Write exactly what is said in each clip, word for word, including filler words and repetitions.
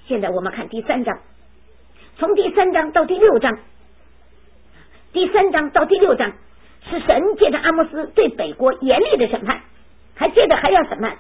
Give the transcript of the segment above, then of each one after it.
现在我们看第三章，从第三章到第六章，第三章到第六章是神借着阿摩斯对北国严厉的审判，还接着还要审判。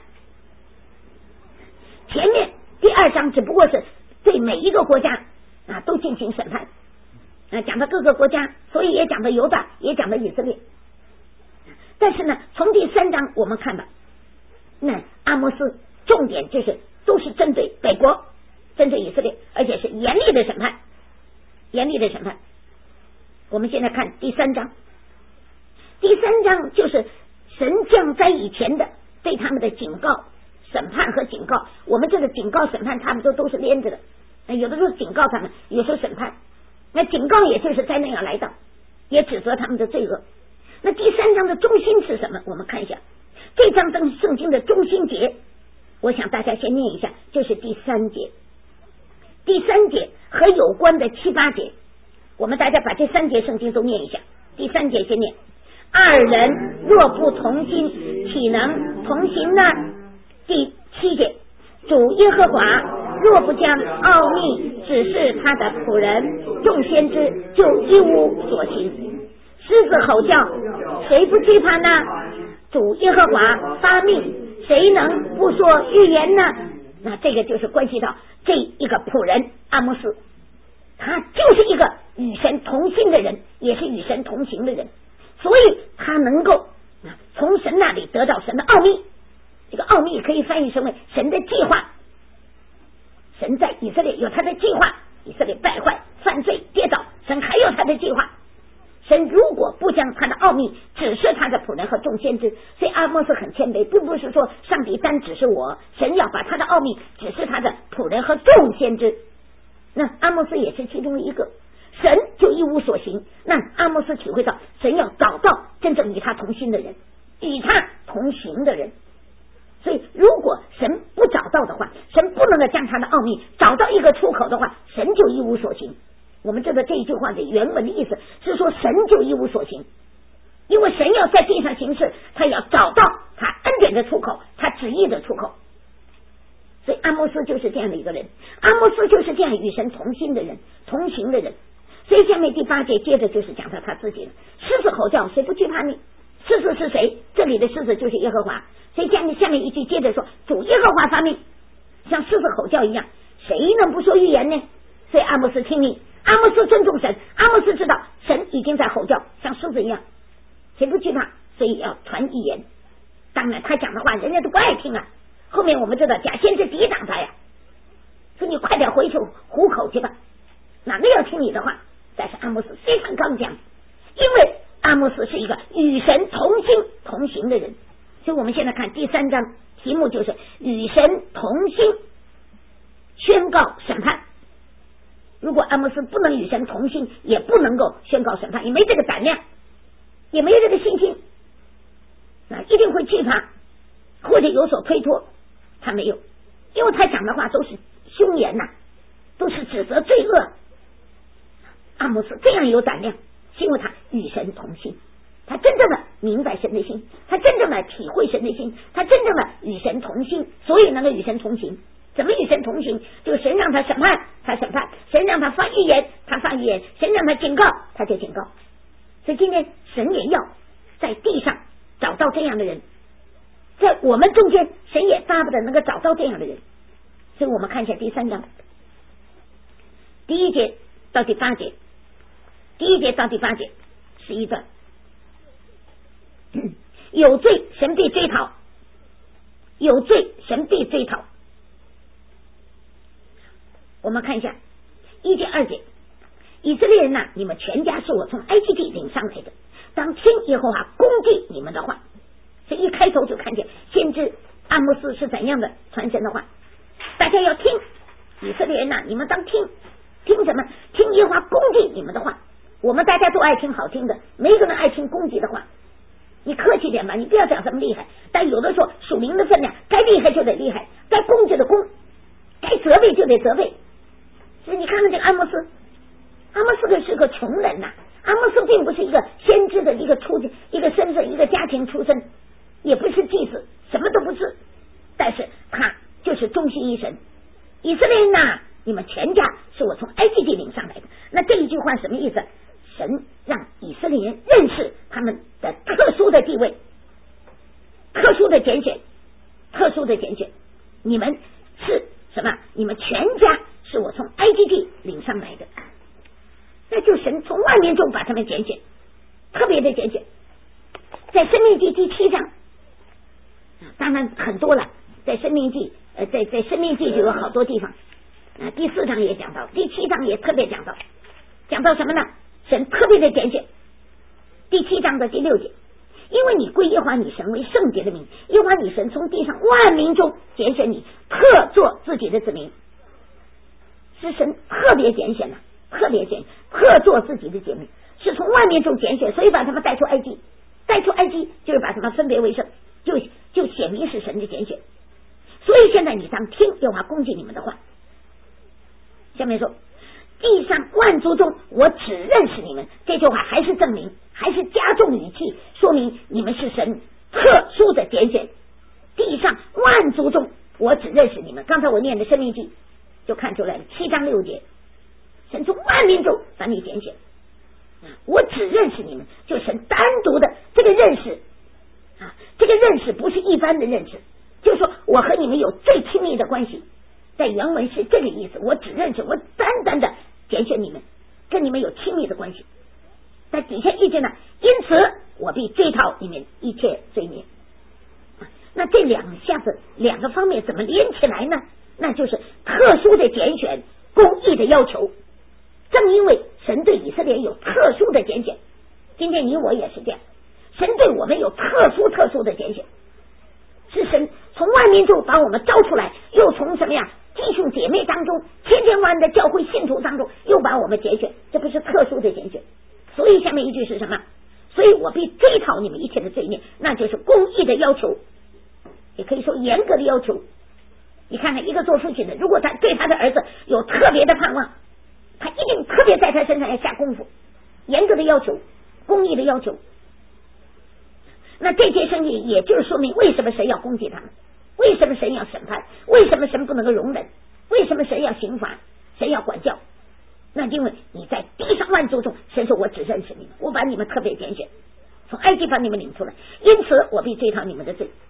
前面第二章只不过是对每一个国家啊都进行审判，啊讲到各个国家，所以也讲到犹大，也讲到以色列。但是呢，从第三章我们看吧，那阿摩斯重点就是都是针对北国，针对以色列，而且是严厉的审判，严厉的审判。我们现在看第三章，第三章就是神降灾以前的对他们的警告、审判和警告。我们这个警告、审判，他们都都是连着的，有的时候警告他们，有时候审判。那警告也就是灾难要来到，也指责他们的罪恶。那第三章的中心是什么？我们看一下这章圣经的中心节，我想大家先念一下，就是第三节。第三节和有关的七八节，我们大家把这三节圣经都念一下。第三节先念：二人若不同心，岂能同行呢？第七节：主耶和华若不将奥秘指示他的仆人众先知，就一无所行。狮子吼叫，谁不惧怕呢？主耶和华发命，谁能不说预言呢？那这个就是关系到这一个仆人阿摩斯，他就是一个与神同心的人，也是与神同行的人，所以他能够从神那里得到神的奥秘。这个奥秘可以翻译成为神的计划。神在以色列有他的计划，以色列败坏、犯罪、跌倒，神还有他的计划。神如果不将他的奥秘指示他的仆人和众先知，所以阿摩斯很谦卑，并不是说上帝单指示我，神要把他的奥秘指示他的仆人和众先知。那阿摩斯也是其中一个，神就一无所行。那阿摩斯体会到神要找到真正与他同心的人，与他同行的人。所以如果神不找到的话，神不能够将他的奥秘找到一个出口的话，神就一无所行。我们知道这一句话的原文的意思是说神就一无所行，因为神要在地上行事，他要找到他恩典的出口，他旨意的出口。所以阿摩斯就是这样的一个人，阿摩斯就是这样与神同心的人，同行的人。所以下面第八节接着就是讲到他自己了。狮子吼叫，谁不惧怕你？狮子是谁？这里的狮子就是耶和华。所以下面下面一句接着说，主耶和华发命，像狮子吼叫一样，谁能不说预言呢？所以阿摩斯听命，阿摩斯尊重神，阿摩斯知道神已经在吼叫，像狮子一样，谁不惧怕？所以要传预言。当然他讲的话人家都不爱听啊，后面我们知道假先知抵挡他呀，说你快点回去糊口去吧，哪个要听你的话？但是阿摩斯非常刚强，因为阿摩斯是一个与神同心同行的人。所以我们现在看第三章，题目就是与神同心宣告审判。如果阿摩斯不能与神同心，也不能够宣告审判，也没这个胆量，也没有这个信心，啊，一定会惧怕或者有所推脱。他没有，因为他讲的话都是凶言呐、啊，都是指责罪恶。阿摩斯这样有胆量，是因为他与神同心，他真正的明白神的心，他真正的体会神的心，他真正的与神同心，所以能够与神同行。怎么与神同行？就是神让他审判，他审判；神让他发预言，他发预言；神让他警告，他就警告。所以今天神也要在地上找到这样的人，在我们中间，神也巴不得能够找到这样的人。所以我们看一下第三章，第一节到第八节，第一节到第八节是一段。有罪，神必追讨；有罪，神必追讨。我们看一下一节二节，以色列人呐、啊，你们全家是我从埃及地领上来的，当听耶和华攻击你们的话。所以一开头就看见先知阿摩斯是怎样的传神的话，大家要听。以色列人呐、啊，你们当听，听什么？听耶和华攻击你们的话。我们大家都爱听好听的，没有人爱听攻击的话。你客气点吧，你不要讲这么厉害。但有的时候属灵的分量，该厉害就得厉害，该攻就得攻，该责备就得责备。所以你看看这个阿摩斯，阿摩斯是个穷人呐、啊，阿摩斯并不是一个先知的一个出一个身份，一个家庭出身，也不是祭司，什么都不是，但是他就是忠心于神。以色列人呐、啊， 你们全家是我从埃及地领上来的。那这一句话什么意思？神让以色列人认识他们的特殊的地位，特殊的拣选，特殊的拣选。你们是什么？你们全家是我从埃及地领上来的。那就神从万民中把他们拣选，特别的拣选。在申命记第七章，当然很多了，在申命记呃，在在申命记就有好多地方啊，第四章也讲到，第七章也特别讲到，讲到什么呢？神特别的拣选。第七章的第六节，因为你归耶和华你神为圣洁的名，耶和华你神从地上万民中拣选你，特作自己的子民，是神特别拣选的，特别拣，特作自己的子民，是从万民中拣选，所以把他们带出埃及，带出埃及就是把他们分别为圣，就就显明是神的拣选。所以现在你当听耶和华攻击你们的话。下面说，地上万族中我只认识你们，这句话还是证明，还是加重语气，说明你们是神特殊的拣选。地上万族中我只认识你们，刚才我念的申命记就看出来了，七章六节，神从万民中把你拣选，我只认识你们，就神单独的这个认识啊，这个认识不是一般的认识，就是说我和你们有最亲密的关系，在原文是这个意思，我只认识，我单单的拣选你们，跟你们有亲密的关系。在底下一句呢，因此我必追讨你们一切罪孽。那这两下子两个方面怎么连起来呢？那就是特殊的拣选，公义的要求。正因为神对以色列有特殊的拣选，今天你我也是这样，神对我们有特殊特殊的拣选，是神从万民中把我们招出来，又从什么呀弟兄姐妹当中，千千万的教会信徒当中又把我们拣选，这不是特殊的拣选。所以下面一句是什么？所以我必追讨你们一切的罪孽，那就是公义的要求，也可以说严格的要求。你看看一个做父亲的，如果他对他的儿子有特别的盼望，他一定特别在他身上要下功夫，严格的要求，公义的要求。那这些声音也就是说明为什么神要攻击他们，为什么神要审判，为什么神不能够容忍，为什么神要刑罚，神要管教。那因为你在地上万族中，神说我只认识你们，我把你们特别拣选，从埃及把你们领出来，因此我必追讨你们的罪。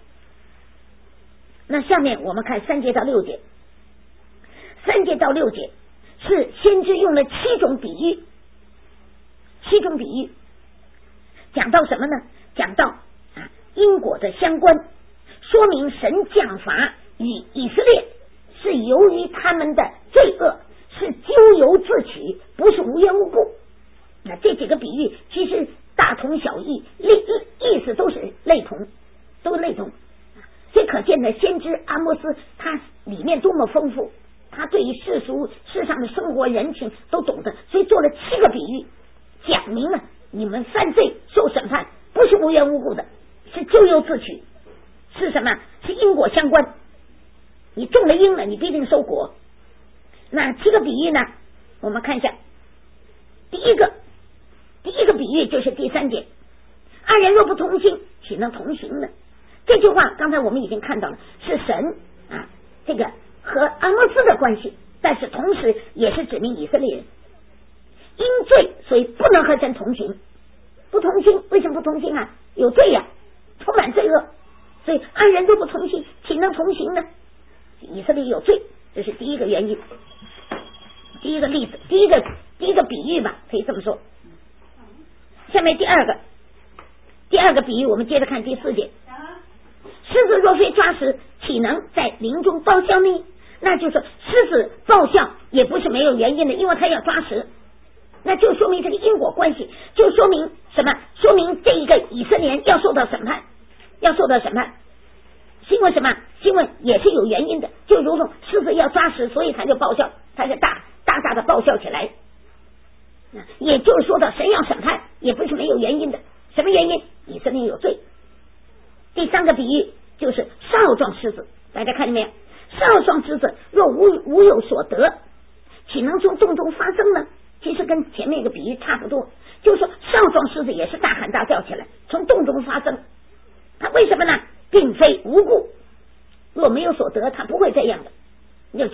那下面我们看三节到六节，三节到六节是先知用了七种比喻，七种比喻讲到什么呢？讲到啊因果的相关，说明神降罚与以色列是由于他们的罪恶，是咎由自取，不是无缘无故。那这几个比喻其实大同小异，意思都是类同，都类同。所以可见的先知阿摩斯他里面多么丰富，他对于世俗世上的生活人情都懂得，所以做了七个比喻，讲明了你们犯罪受审判不是无缘无故的，是咎由自取，是什么？是因果相关，你种了因了，你必定收果。那七个比喻呢，我们看一下。第一个第一个比喻就是第三节，二人若不同心，岂能同行呢？这句话刚才我们已经看到了，是神啊这个和阿摩斯的关系，但是同时也是指明以色列人因罪，所以不能和神同行。不同心，为什么不同心啊？有罪呀、啊，充满罪恶，所以二人若不同心，岂能同行呢？以色列有罪，这是第一个原因，第一个例子，第一个第一个比喻吧，可以这么说。下面第二个第二个比喻，我们接着看第四节。狮子若非抓食，岂能在林中报效呢？那就是狮子报效也不是没有原因的，因为它要抓食，那就说明这个因果关系，就说明什么？说明这一个以色列人要受到审判，要受到审判，是因为什么？是因为也是有原因的，就如同狮子要抓食，所以它就报效，它就大大大的报效起来。也就是说到神要审判，也不是没有原因的。什么原因？以色列有罪。第三个比喻就是少壮狮子，大家看见没有？少壮狮子若无无有所得，岂能从洞中发声呢？其实跟前面一个比喻差不多，就是说少壮狮子也是大喊大叫起来，从洞中发声。他为什么呢？并非无故，若没有所得，他不会这样的。那就意思说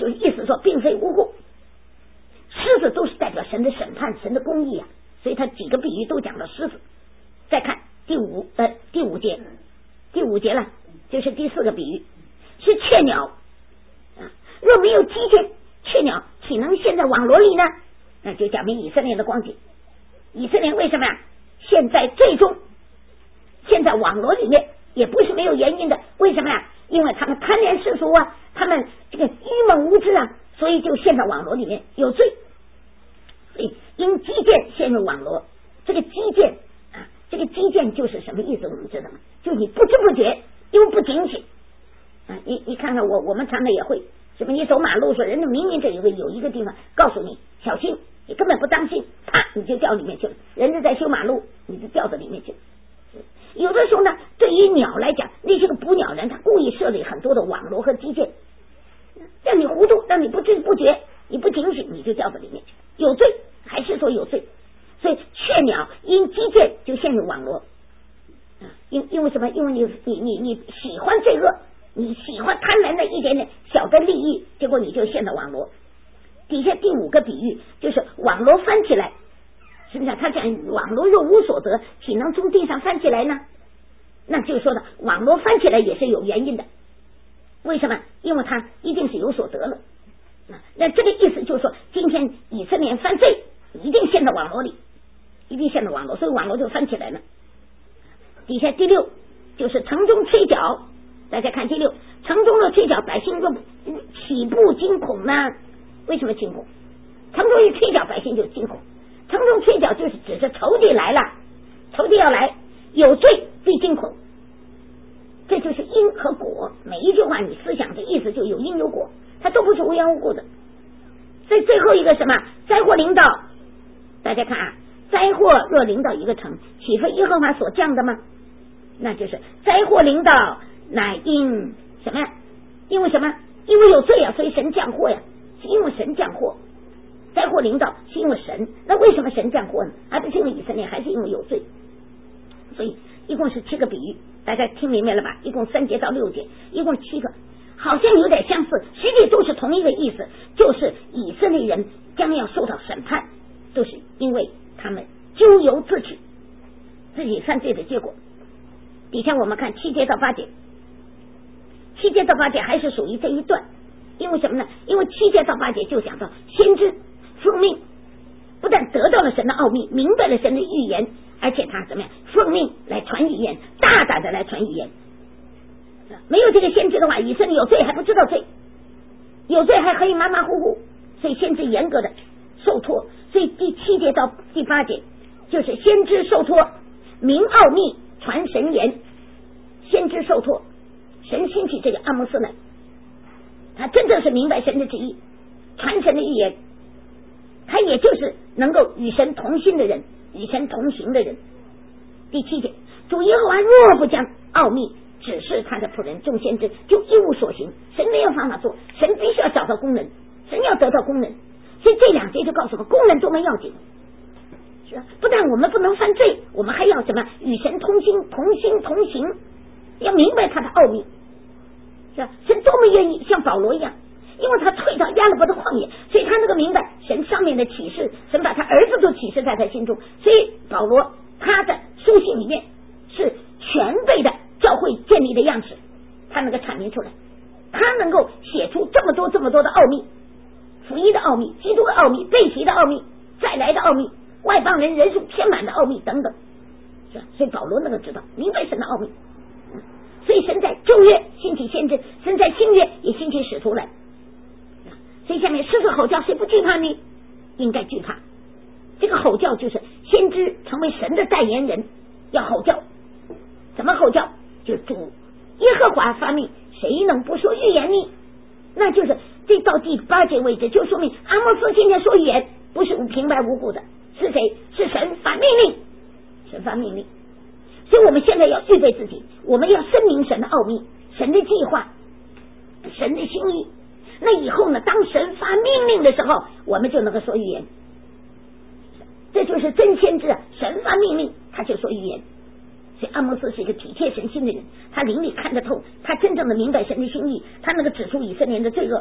说并非无故，狮子都是代表神的审判，神的公义啊，所以他几个比喻都讲到狮子。再看第五呃第五节，第五节了，就是第四个比喻是雀鸟啊，若没有机械，雀鸟岂能陷在网罗里呢？那就讲明以色列的光景。以色列为什么呀？现在最终陷在网罗里面，也不是没有原因的。为什么呀？因为他们贪恋世俗啊，他们这个愚蒙无知啊，所以就陷在网罗里面，有罪。所以因基建陷入网罗，这个基建啊，这个基建就是什么意思？我们知道吗？就你不知不觉又不警醒啊！你你看看我，我们常常也会什么？你走马路时，人家明明这有个有一个地方告诉你小心，你根本不当心，啪你就掉里面去了。人家在修马路，你就掉到里面去了。有的时候呢，对于鸟来讲，那些个捕鸟人他故意设立很多的网络和基建，让你糊涂，让你不知不觉，你不警醒，你就掉到里面去，有罪，还是说有罪？所以雀鸟因基建就陷入网络，因因为什么？因为你你你你喜欢罪恶，你喜欢贪婪的一点点小的利益，结果你就陷到网络。底下第五个比喻就是网络翻起来。是不是？他讲网络若无所得，岂能从地上翻起来呢？那就是说的网络翻起来也是有原因的。为什么？因为他一定是有所得了。那这个意思就是说，今天以色列犯罪，一定陷到网络里，一定陷到网络，所以网络就翻起来了。底下第六就是城中吹角，大家看第六，城中的吹角，百姓若起不惊恐呢？为什么惊恐？城中一吹角，百姓就惊恐。城中吹角就是指着仇敌来了，仇敌要来，有罪必惊恐，这就是因和果。每一句话你思想的意思就有因有果，它都不是无缘无故的。所以最后一个什么灾祸临到，大家看啊，灾祸若临到一个城，岂非耶和华所降的吗？那就是灾祸临到，乃因什么呀？因为什么？因为有罪啊，所以神降祸呀，是因为神降祸。灾祸临到是因为神，那为什么神降祸呢？还不是因为以色列，还是因为有罪。所以一共是七个比喻，大家听明白了吧？一共三节到六节，一共七个，好像有点相似，实际都是同一个意思，就是以色列人将要受到审判，都是因为他们咎由自取，自己犯罪的结果。底下我们看七节到八节，七节到八节还是属于这一段，因为什么呢？因为七节到八节就讲到先知奉命，不但得到了神的奥秘，明白了神的预言，而且他怎么样奉命来传预言，大胆的来传预言。没有这个先知的话，以色列有罪还不知道罪，有罪还可以马马虎虎，所以先知严格的受托。所以第七节到第八节就是先知受托，明奥秘，传神言。先知受托，神兴起这个阿摩斯来，他真正是明白神的旨意，传神的预言，他也就是能够与神同心的人，与神同行的人。第七节，主耶和华若不将奥秘指示他的仆人众先知，就一无所行。神没有办法做，神必须要找到工人，神要得到工人。所以这两节就告诉我们，工人多么要紧，是吧？不但我们不能犯罪，我们还要什么？与神同心，同心同行，要明白他的奥秘，是吧？神多么愿意像保罗一样，因为他退到亚勒伯的旷野，所以他那个明白神上面的启示，神把他儿子都启示在他心中，所以保罗他的书信里面是全备的教会建立的样式，他能够阐明出来，他能够写出这么多这么多的奥秘，福音的奥秘，基督的奥秘，被提的奥秘，再来的奥秘，外邦人人数填满的奥秘等等，是吧？所以保罗能够知道明白神的奥秘，所以神在旧约兴起先知，神在新约也兴起使徒来。所以下面狮子吼叫，谁不惧怕呢？应该惧怕。这个吼叫就是先知成为神的代言人，要吼叫。怎么吼叫？就主耶和华发命，谁能不说预言呢？那就是这到第八节为止，就说明阿摩斯今天说预言不是平白无故的，是谁？是神发命令，神发命令。所以我们现在要预备自己，我们要深明神的奥秘，神的计划，神的心意。那以后呢，当神发命令的时候，我们就能够说预言。这就是真先知啊，神发命令他就说预言。所以阿摩斯是一个体贴神心的人，他灵里看得透，他真正的明白神的心意，他能够指出以色列的罪恶，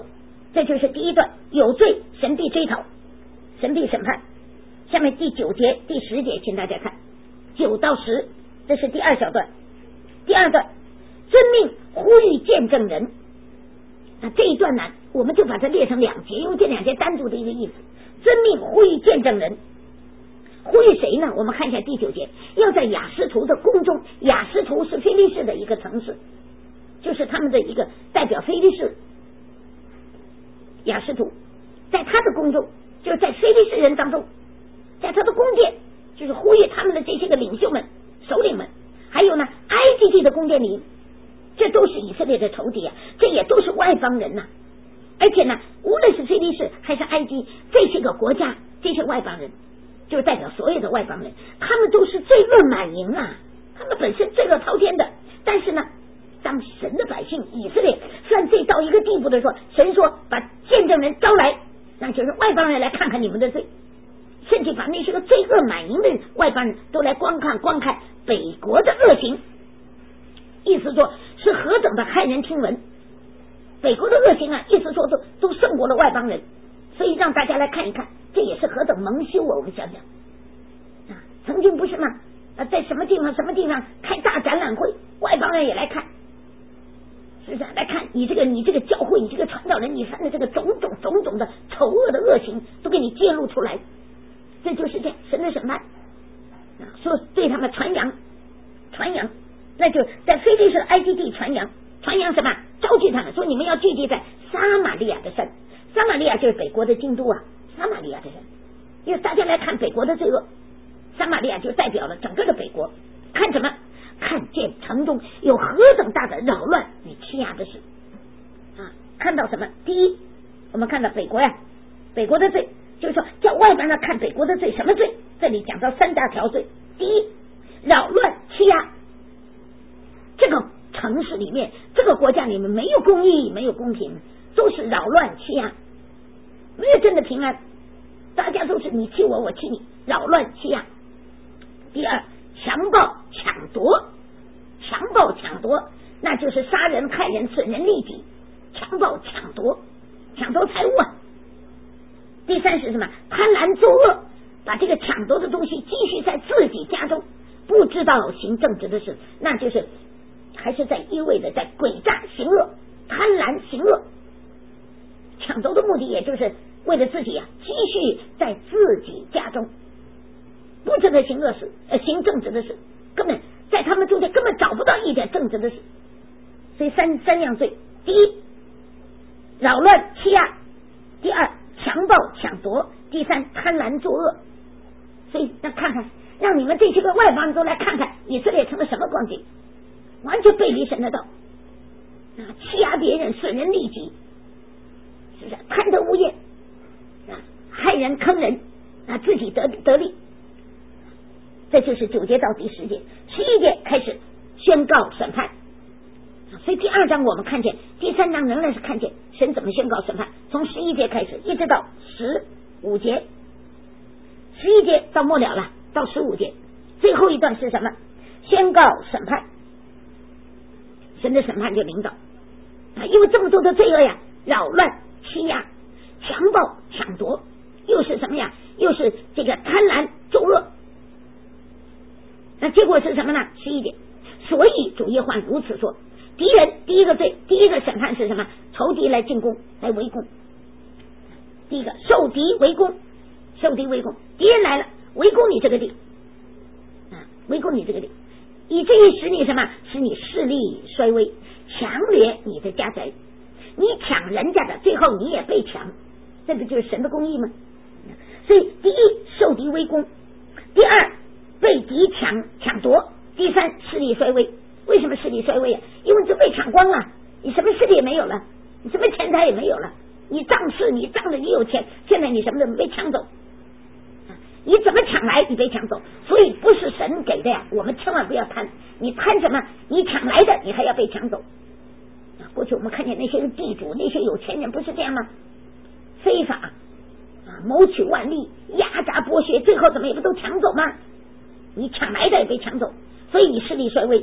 这就是第一段，有罪神必追讨，神必审判。下面第九节第十节请大家看九到十，这是第二小段。第二段，遵命呼吁见证人。那这一段呢，我们就把它列成两节，因为这两节单独的一个意思。遵命呼吁见证人，呼吁谁呢？我们看一下第九节，要在雅斯图的宫中。雅斯图是非利士的一个城市，就是他们的一个代表非利士。雅斯图在他的宫中，就是在非利士人当中，在他的宫殿，就是呼吁他们的这些个领袖们、首领们，还有呢埃及地的宫殿里，这都是以色列的仇敌啊，这也都是外邦人呐、啊。而且呢，无论是非利士还是埃及这些个国家，这些外邦人就是代表所有的外邦人，他们都是罪恶满盈啊，他们本身罪恶滔天的。但是呢，当神的百姓以色列犯罪到一个地步的时候，神说把见证人招来，那就是外邦人来看看你们的罪，甚至把那些个罪恶满盈的外邦人都来观看观看北国的恶行，意思说是何等的骇人听闻。北国的恶行啊，意思说都都胜过了外邦人，所以让大家来看一看，这也是何等蒙羞啊！我们想想啊，曾经不是吗？啊，在什么地方什么地方开大展览会，外邦人也来看，是不是？来看你这个你这个教会，你这个传道人，你犯的这个种种种种的丑恶的恶行，都给你揭露出来。这就是这样神的审判啊，说对他们传扬传扬，那就在非利士埃及地传扬。传扬什么？召集他们说你们要聚集在撒玛利亚的山，撒玛利亚就是北国的京都啊，撒玛利亚的山，因为大家来看北国的罪恶，撒玛利亚就代表了整个的北国。看什么？看见城中有何等大的扰乱与欺压的事啊！看到什么？第一，我们看到北国呀，北国的罪，就是说叫外邦人看北国的罪，什么罪？这里讲到三大条罪。第一，扰乱欺压，这个城市里面，这个国家里面没有公义，没有公平，都是扰乱欺压，没有真的平安，大家都是你欺我，我欺你，扰乱欺压。第二，强暴抢夺，强暴抢夺，那就是杀人害人损人利己，强暴抢夺，抢夺财物啊。第三是什么？贪婪作恶，把这个抢夺的东西继续在自己家中，不知道行正直的事，那就是还是在一味的在诡诈行恶，贪婪行恶。抢夺的目的也就是为了自己啊，继续在自己家中不知道行恶事，呃，行正直的事，根本在他们中间根本找不到一点正直的事。所以三三样罪：第一，扰乱欺压；第二，强暴抢夺；第三，贪婪作恶。所以那看看，让你们这些个外邦人都来看看以色列成了什么光景，完全背离神的道啊，欺压别人，损人利己，是不是贪得无厌啊，害人坑人啊，自己得得利。这就是九节到第十节，十一节开始宣告审判。所以第二章我们看见，第三章仍然是看见神怎么宣告审判，从十一节开始一直到十五节，十一节到末了了，到十五节最后一段是什么？宣告审判，神的审判就领导啊，因为这么多的罪恶呀，扰乱欺压强暴抢夺，又是什么呀？又是这个贪婪作恶。那结果是什么呢？十一节，所以主耶和华如此说，敌人第一个罪，第一个审判是什么？仇敌来进攻，来围攻。第一个受敌围攻，受敌围攻，敌人来了，围攻你这个地啊，围攻你这个地，以至于使你什么？使你势力衰微，强掠你的家宅，你抢人家的，最后你也被抢，这不就是神的公义吗？所以第一，受敌围攻；第二，被敌抢抢夺；第三，势力衰微。为什么势力衰微啊？因为你就被抢光了，你什么势力也没有了，你什么钱财也没有了，你仗势，你仗着你有钱，现在你什么都被抢走，你怎么抢来？你被抢走，所以不是神给的呀，我们千万不要贪，你贪什么？你抢来的，你还要被抢走。过去我们看见那些地主，那些有钱人不是这样吗？非法啊，谋取万利，压榨剥削，最后怎么也不都抢走吗？你抢来的也被抢走，所以你势力衰微，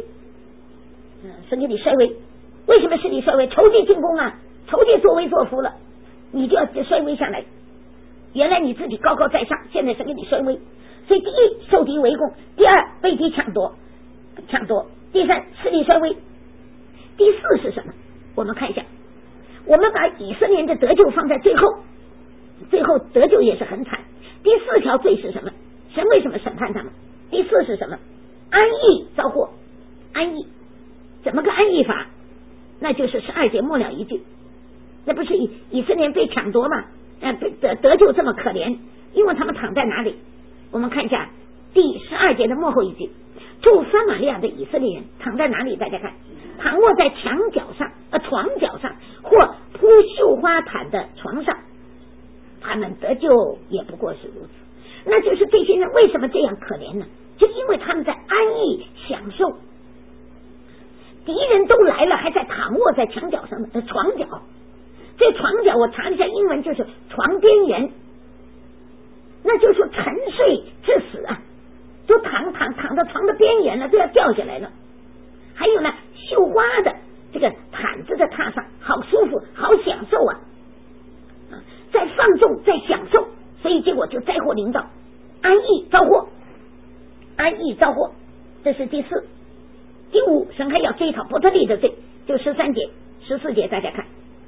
嗯，势力衰微。为什么势力衰微？仇敌进攻啊，仇敌作威作福了， 你就要衰微下来。原来你自己高高在上，现在是给你衰微。所以第一，受敌围攻；第二，被敌抢夺，抢夺；第三，势力衰微。第四是什么？我们看一下，我们把以色列人的得救放在最后，最后得救也是很惨。第四条罪是什么？神为什么审判他们？第四是什么？安逸遭祸。安逸怎么个安逸法？那就是十二节末了一句，那不是以以色列人被抢夺吗？呃，得得救这么可怜，因为他们躺在哪里？我们看一下第十二节的末后一句，住撒玛利亚的以色列人躺在哪里？大家看，躺卧在墙角上、呃床角上，或铺绣花毯的床上，他们得救也不过是如此。那就是这些人为什么这样可怜呢？就因为他们在安逸享受，敌人都来了，还在躺卧在墙角上的床角。这床角我查了一下英文，就是床边缘，那就是沉睡致死啊，就躺躺躺到床的边缘了，都要掉下来了。还有呢，绣花的这个毯子的榻上，好舒服，好享受啊，在放纵，在享受，所以结果就灾祸临到，安逸遭祸，安逸遭祸，这是第四。第五，神还要追讨伯特利的罪，就十三节、十四节，大家看。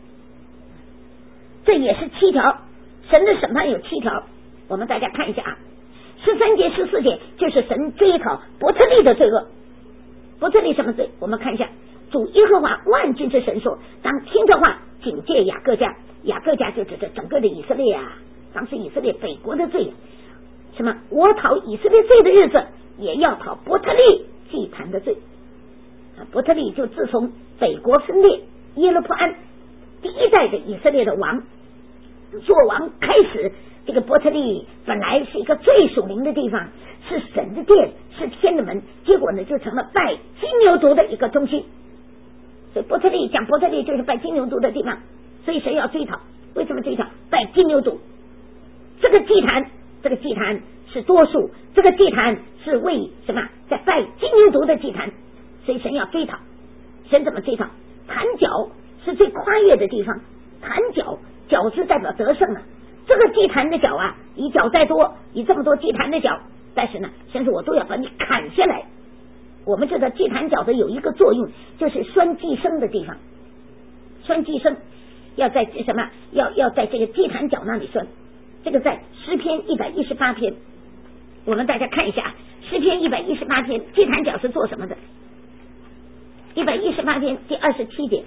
这也是七条，神的审判有七条，我们大家看一下啊。十三节、十四节就是神追讨伯特利的罪恶。伯特利什么罪？我们看一下，主耶和华万军之神说：当听这话，警戒雅各家。雅各家就指着整个的以色列啊，当时以色列北国的罪，什么？我讨以色列罪的日子，也要讨伯特利祭坛的罪。啊，伯特利就自从北国分裂，耶罗波安第一代的以色列的王做王开始，这个伯特利本来是一个最属灵的地方，是神的殿，是天的门，结果呢就成了拜金牛犊的一个中心。所以伯特利讲伯特利就是拜金牛犊的地方，所以神要追讨。为什么追讨？拜金牛犊。这个祭坛，这个祭坛是多数，这个祭坛是为什么？在拜金牛犊的祭坛，所以神要追讨。神怎么追讨？坛角是最跨越的地方，坛角角是代表得胜啊。这个祭坛的角啊，你角再多，你这么多祭坛的角，但是呢，甚至我都要把你砍下来。我们知道祭坛角的有一个作用，就是拴祭牲的地方，拴祭牲要在什么？要要在这个祭坛角那里拴。这个在诗篇一百一十八篇，我们大家看一下，诗篇一百一十八篇，祭坛角是做什么的？一百一十八篇第二十七节。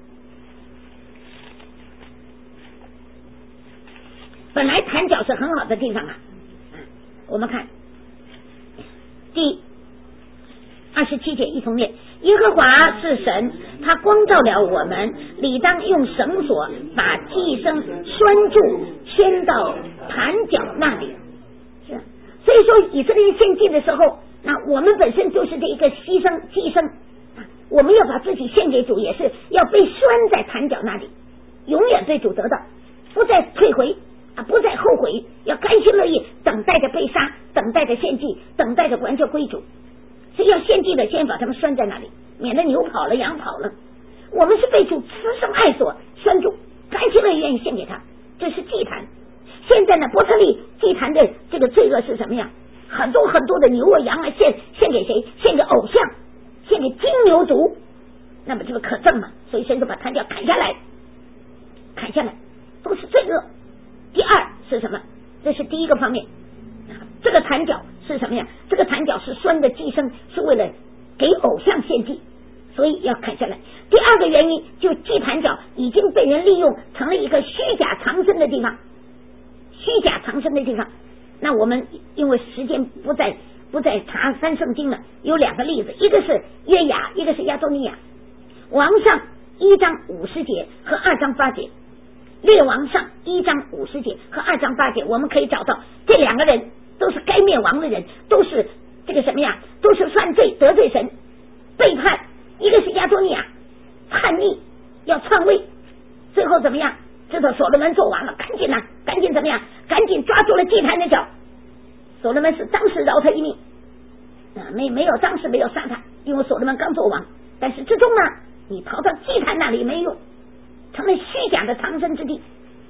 本来坛角是很好的地方啊，我们看第二十七节一同念：耶和华是神，他光照了我们，理当用绳索把祭牲拴住，牵到坛角那里。是啊，所以说以色列献祭的时候，那我们本身就是这一个牺牲祭牲，我们要把自己献给主，也是要被拴在坛角那里，永远对主得到，不再退回啊，不再后悔，要甘心乐意等待着被杀，等待着献祭，等待着完全归主。所以要献祭的先把他们拴在那里，免得牛跑了羊跑了。我们是被主慈生爱所拴住，甘心乐意愿意献给他，这是祭坛。现在呢，伯特利祭坛的这个罪恶是什么呀？很多很多的牛啊羊啊献献给谁？献给偶像，献给金牛犊，那么这个可憎嘛，所以神就把坛角砍下来，砍下来都是罪恶。第二是什么？这是第一个方面，这个坛角是什么呀？这个坛角是拴的祭牲，是为了给偶像献祭，所以要砍下来。第二个原因，就祭坛角已经被人利用成了一个虚假藏身的地方，虚假藏身的地方。那我们因为时间不再不再查翻圣经了，有两个例子，一个是约雅，一个是亚多尼亚。王上一章五十节和二章八节，列王上一章五十节和二章八节，我们可以找到这两个人都是该灭亡的人，都是这个什么呀？都是犯罪得罪神，背叛。一个是亚多尼亚叛逆要篡位，最后怎么样？知道所罗门做完了，赶紧呐、啊，赶紧怎么样？赶紧抓住了祭坛的脚。所罗门是当时饶他一命啊，没没有当时没有杀他，因为所罗门刚做王。但是之中呢，你逃到祭坛那里没用，成了虚假的藏身之地。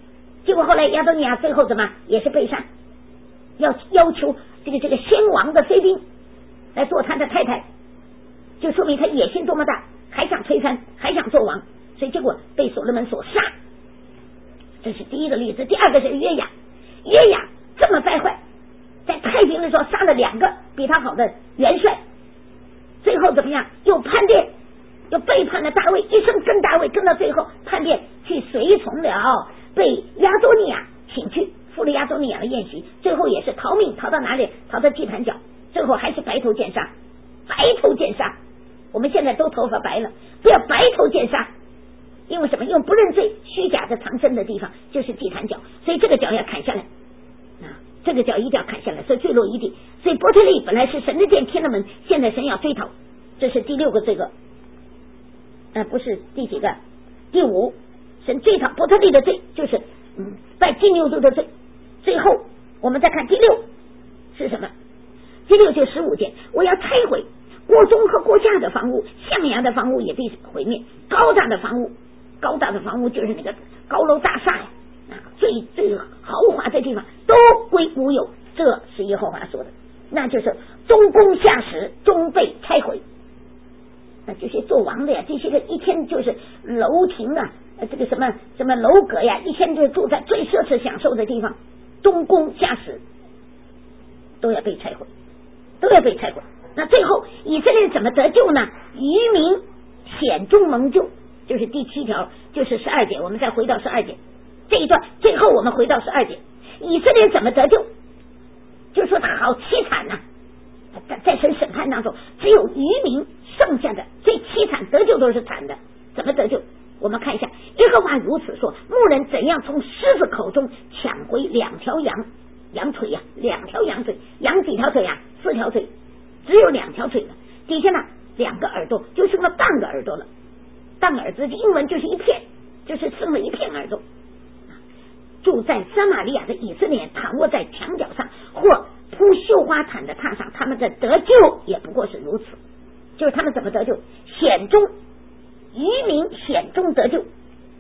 结果后来亚多尼亚最后怎么也是被杀，要要求这个这个先王的妃嫔来做他的太太，就说明他野心多么大，还想推翻，还想做王，所以结果被所罗门所杀。这是第一个例子。第二个是约雅，约雅这么败坏，在太平的时候杀了两个比他好的元帅，最后怎么样？又叛变，又背叛了大卫，一生跟大卫跟到最后叛变，去随从了被亚多尼亚请去赴了亚多尼亚的宴席，最后也是逃命，逃到哪里？逃到祭坛角，最后还是白头见杀。白头见杀，我们现在都头发白了，不要白头见杀。因为什么？用不认罪虚假的藏身的地方就是祭坛角，所以这个角要砍下来啊，这个角一定要砍下来，所以坠落一地。所以伯特利本来是神的殿，天的门，现在神要追讨，这是第六个罪恶，呃，不是第几个？第五，神追讨伯特利的罪，就是嗯拜金牛犊的罪。最后我们再看第六是什么？第六就十五节，我要拆毁国中和国下的房屋，象牙的房屋也被毁灭，高大的房屋。高大的房屋就是那个高楼大厦呀，啊，最最豪华的地方都归无有，这是耶和华说的，那就是中宫下室终被拆毁。那这些做王的呀，这些个一天就是楼亭啊，这个什么什么楼阁呀，一天就住在最奢侈享受的地方，中宫下室都要被拆毁，都要被拆毁。那最后以色列怎么得救呢？渔民险中蒙救，就是第七条，就是十二节。我们再回到十二节这一段，最后我们回到十二节，以色列怎么得救？就说他好凄惨呐、啊！在神审判当中，只有渔民剩下的最凄惨，得救都是惨的。怎么得救？我们看一下，耶和华如此说：牧人怎样从狮子口中抢回两条羊羊腿呀、啊，两条羊腿，羊几条腿呀、啊？四条腿，只有两条腿了，底下呢两个耳朵，就剩了半个耳朵了。半耳朵英文就是一片，就是剩了一片耳朵。住在撒玛利亚的以色列躺卧在墙角上或铺绣花毯的榻上，他们的得救也不过是如此。就是他们怎么得救？险中渔民险中得救，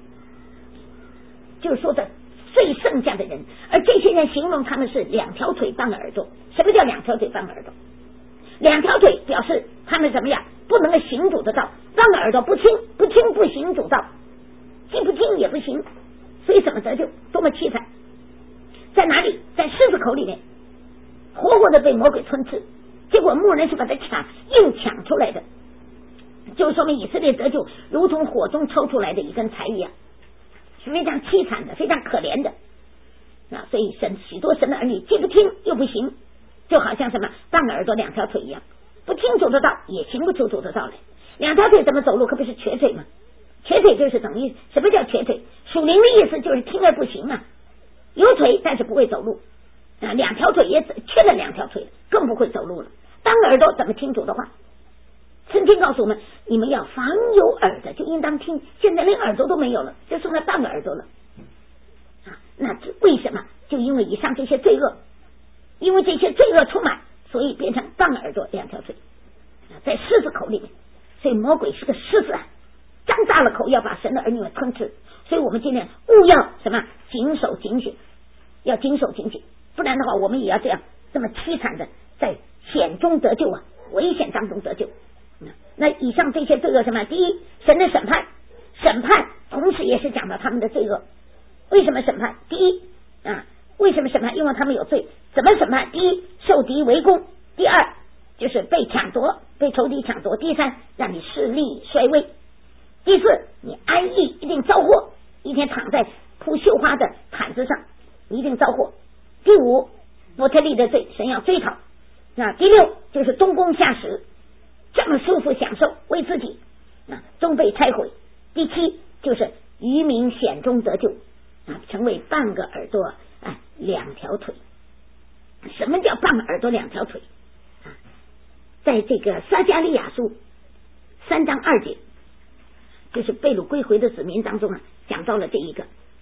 就是说的最剩下的人，而这些人形容他们是两条腿半个耳朵。什么叫两条腿半个耳朵？两条腿表示他们怎么样？不能够行主的道，半个耳朵不听，不听不行主道，既不听也不行，所以怎么得救？多么凄惨！在哪里？在狮子口里面，活活的被魔鬼吞吃。结果牧人是把他抢，硬抢出来的，就说明以色列得救如同火中抽出来的一根柴一样，是非常凄惨的，非常可怜的啊！所以神许多神的儿女既不听又不行，就好像什么半个耳朵两条腿一样，不听主的道也行不出主的道来。两条腿怎么走路？可不是瘸腿吗？瘸腿就是等于什么叫瘸腿？属灵的意思就是听而不行啊，有腿但是不会走路啊，两条腿也缺了两条腿，更不会走路了。半个耳朵怎么听主的话？圣经告诉我们，你们要凡有耳的就应当听。现在连耳朵都没有了，就剩了半个耳朵了啊！那为什么？就因为以上这些罪恶，因为这些罪恶充满，所以变成半个耳朵两条腿，在狮子口里面。所以魔鬼是个狮子啊，张大了口要把神的儿女们吞吃。所以我们今天务要什么？谨守警醒，要谨守警醒，不然的话我们也要这样这么凄惨的在险中得救啊，危险当中得救。那以上这些罪恶什么？第一，神的审判，审判同时也是讲到他们的罪恶。为什么审判？第一啊，为什么审判？因为他们有罪。怎么审判？第一，受敌围攻；第二，就是被抢夺，被仇敌抢夺；第三，让你势力衰微；第四，你安逸一定遭祸，一天躺在铺绣花的毯子上，一定遭祸；第五，伯特利的罪，神要追讨。啊，第六就是中宫下室，这么舒服享受为自己啊，终被拆毁。第七就是渔民险中得救啊，成为半个耳朵啊两条腿。什么叫半个耳朵两条腿啊？在这个撒迦利亚书三章二节，就是被掳归回的子民当中啊，讲到了这一个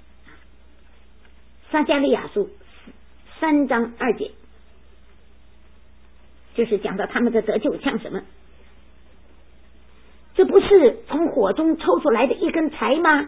撒迦利亚书三章二节，就是讲到他们的得救像什么？这不是从火中抽出来的一根柴吗？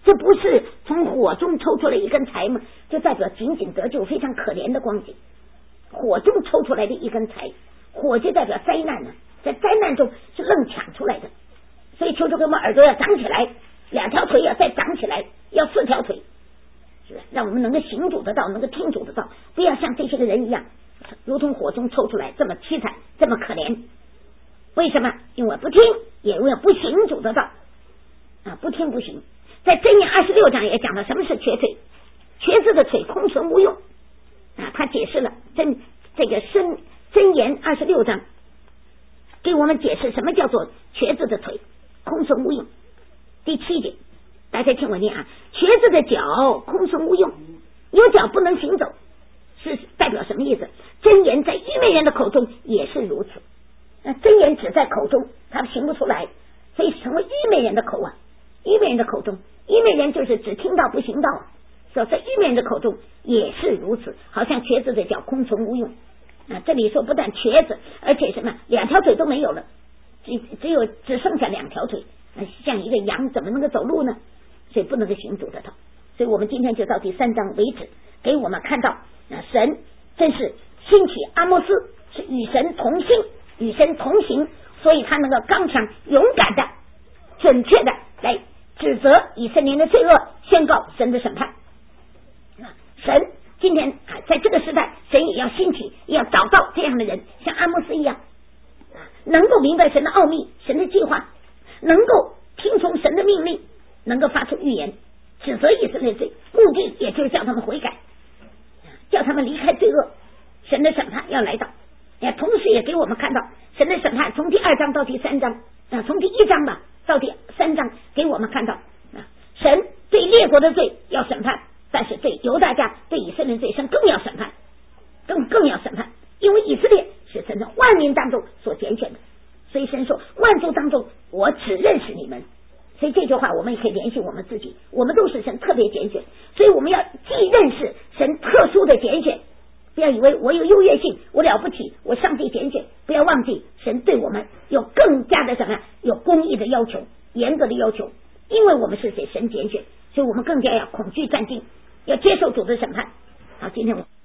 这不是从火中抽出来一根柴吗？就代表仅仅得救非常可怜的光景。火中抽出来的一根柴，火就代表灾难呢，在灾难中是愣抢出来的。所以求主给我们耳朵要长起来，两条腿要再长起来，要四条腿，是吧？让我们能够行主的道，能够听主的道，不要像这些个人一样，如同火中抽出来这么凄惨，这么可怜。为什么？因为不听，也因为不行主的道啊，不听不行。在箴言二十六章也讲到什么是瘸腿，瘸子的腿空存无用啊。他解释了真这个箴箴言二十六章给我们解释什么叫做瘸子的腿空存无用。第七节，大家听我念啊，瘸子的脚空存无用，有脚不能行走，是代表什么意思？箴言在愚昧人的口中也是如此。那箴言只在口中，他行不出来，所以成为愚昧人的口啊。愚昧人的口中，愚昧人就是只听到不行道啊，所以在愚昧人的口中也是如此，好像瘸子的脚空存无用啊。这里说不但瘸子，而且什么两条腿都没有了，只只有只剩下两条腿，像一个羊怎么能够走路呢？所以不能够行主的道。所以我们今天就到第三章为止，给我们看到啊，神真是兴起阿摩斯，是与神同心与神同行，所以他能够刚强勇敢的准确的来指责以色列的罪恶，宣告神的审判。神今天啊，在这个时代，神也要兴起，也要找到这样的人，像阿摩斯一样，能够明白神的奥秘，神的计划，能够听从神的命令，能够发出预言，指责以色列罪，目的也就是叫他们悔改，叫他们离开罪恶。神的审判要来到，同时也给我们看到神的审判从第二章到第三章啊，从第一章吧到第三章，给我们看到啊，神对列国的罪要审判，但是对犹大家对以色列罪神更要审判，更更要审判，因为以色列是神在万民当中所拣选的，所以神说万族当中我只认识你们。所以这句话我们也可以联系我们自己，我们都是神特别拣选，所以我们要既认识神特殊的拣选，不要以为我有优越性，我了不起，我上帝拣选，不要忘记神对我们有更加的什么，有公义的要求，严格的要求，因为我们是谁神拣选，所以我们更加要恐惧战兢，要接受主的审判。好，今天我